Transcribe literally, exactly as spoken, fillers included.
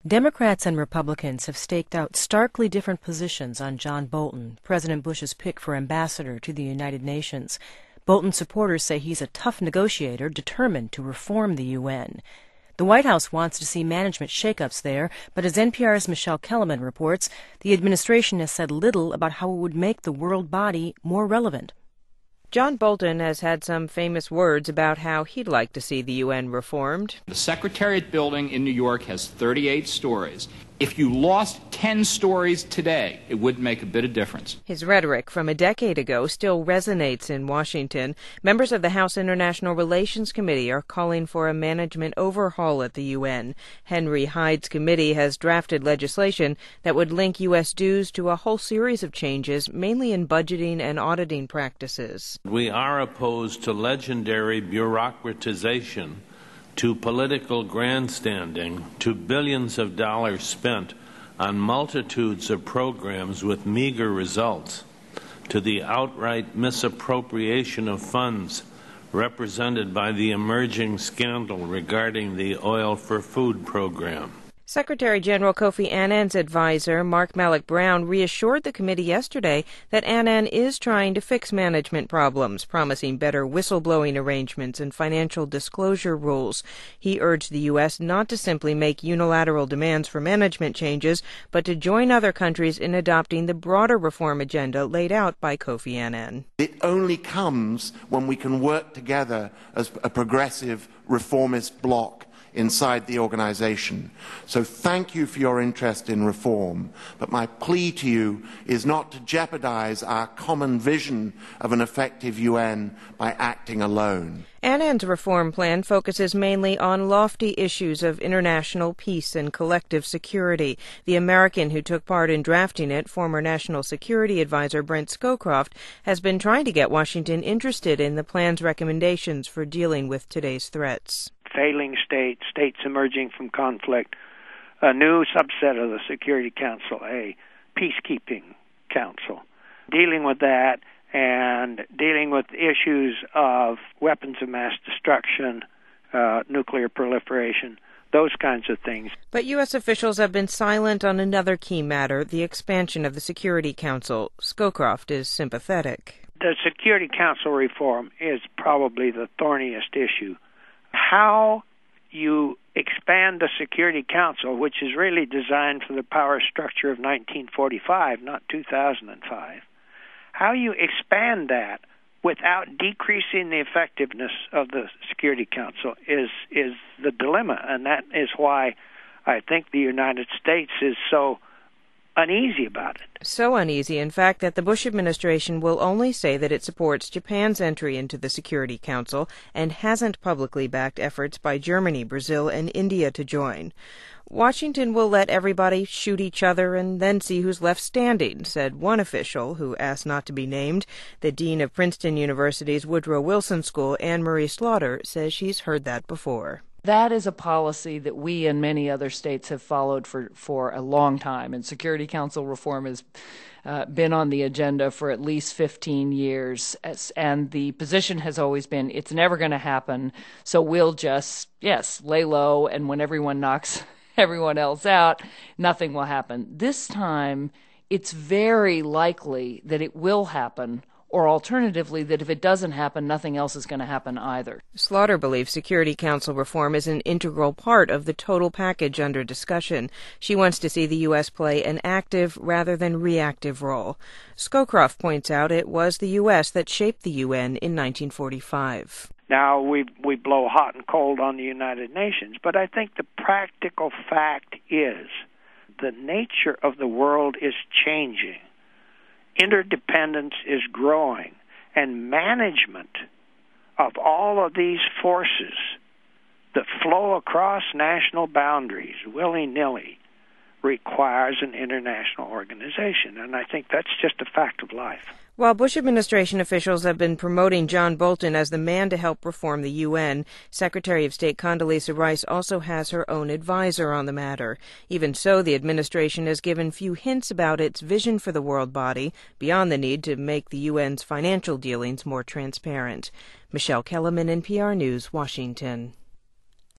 Democrats and Republicans have staked out starkly different positions on John Bolton, President Bush's pick for ambassador to the United Nations. Bolton supporters say he's a tough negotiator determined to reform the U N. The White House wants to see management shakeups there, but as N P R's Michelle Kellerman reports, the administration has said little about how it would make the world body more relevant. John Bolton has had some famous words about how he'd like to see the U N reformed. The Secretariat building in New York has thirty-eight stories. If you lost ten stories today, it wouldn't make a bit of difference. His rhetoric from a decade ago still resonates in Washington. Members of the House International Relations Committee are calling for a management overhaul at the U N. Henry Hyde's committee has drafted legislation that would link U S dues to a whole series of changes, mainly in budgeting and auditing practices. We are opposed to legendary bureaucratization, to political grandstanding, to billions of dollars spent on multitudes of programs with meager results, to the outright misappropriation of funds represented by the emerging scandal regarding the Oil for Food program. Secretary General Kofi Annan's advisor, Mark Malloch Brown, reassured the committee yesterday that Annan is trying to fix management problems, promising better whistleblowing arrangements and financial disclosure rules. He urged the U S not to simply make unilateral demands for management changes, but to join other countries in adopting the broader reform agenda laid out by Kofi Annan. It only comes when we can work together as a progressive reformist bloc inside the organization. So thank you for your interest in reform, but my plea to you is not to jeopardize our common vision of an effective U N by acting alone. Annan's reform plan focuses mainly on lofty issues of international peace and collective security. The American who took part in drafting it, former National Security Advisor Brent Scowcroft, has been trying to get Washington interested in the plan's recommendations for dealing with today's threats. Failing states, states emerging from conflict, a new subset of the Security Council, a peacekeeping council, dealing with that and dealing with issues of weapons of mass destruction, uh, nuclear proliferation, those kinds of things. But U S officials have been silent on another key matter, the expansion of the Security Council. Scowcroft is sympathetic. The Security Council reform is probably the thorniest issue. How you expand the Security Council, which is really designed for the power structure of nineteen forty-five, not two thousand five, how you expand that without decreasing the effectiveness of the Security Council is is the dilemma, and that is why I think the United States is so uneasy about it. So uneasy, in fact, that the Bush administration will only say that it supports Japan's entry into the Security Council and hasn't publicly backed efforts by Germany, Brazil, and India to join. Washington will let everybody shoot each other and then see who's left standing, said one official who asked not to be named. The dean of Princeton University's Woodrow Wilson School, Anne Marie Slaughter, says she's heard that before. That is a policy that we and many other states have followed for, for a long time, and Security Council reform has uh, been on the agenda for at least fifteen years, as, and the position has always been it's never going to happen, so we'll just, yes, lay low, and when everyone knocks everyone else out, nothing will happen. This time, it's very likely that it will happen, or alternatively, that if it doesn't happen, nothing else is going to happen either. Slaughter believes Security Council reform is an integral part of the total package under discussion. She wants to see the U S play an active rather than reactive role. Scowcroft points out it was the U S that shaped the U N in nineteen forty-five. Now we we blow hot and cold on the United Nations, but I think the practical fact is the nature of the world is changing. Interdependence is growing, and management of all of these forces that flow across national boundaries willy-nilly requires an international organization, and I think that's just a fact of life. While Bush administration officials have been promoting John Bolton as the man to help reform the U N, Secretary of State Condoleezza Rice also has her own advisor on the matter. Even so, the administration has given few hints about its vision for the world body, beyond the need to make the U N's financial dealings more transparent. Michelle Kellerman, N P R News, Washington.